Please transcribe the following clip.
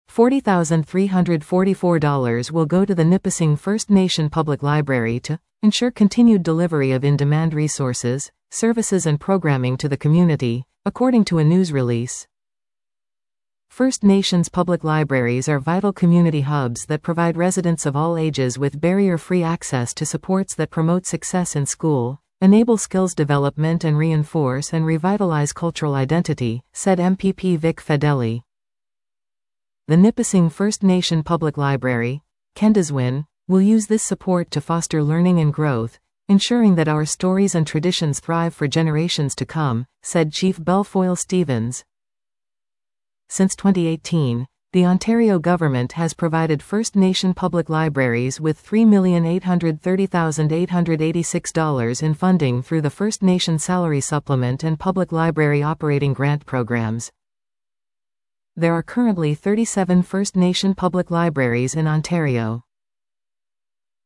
$40,344 will go to the Nipissing First Nation Public Library to ensure continued delivery of in-demand resources, services and programming to the community, according to a news release. First Nations public libraries are vital community hubs that provide residents of all ages with barrier-free access to supports that promote success in school, enable skills development and reinforce and revitalize cultural identity, said MPP Vic Fedeli. The Nipissing First Nation Public Library, Kendaswin, will use this support to foster learning and growth, ensuring that our stories and traditions thrive for generations to come, said Chief Belfoyle Stevens. Since 2018, the Ontario government has provided First Nation public libraries with $3,830,886 in funding through the First Nation Salary Supplement and Public Library Operating Grant programs. There are currently 37 First Nation public libraries in Ontario.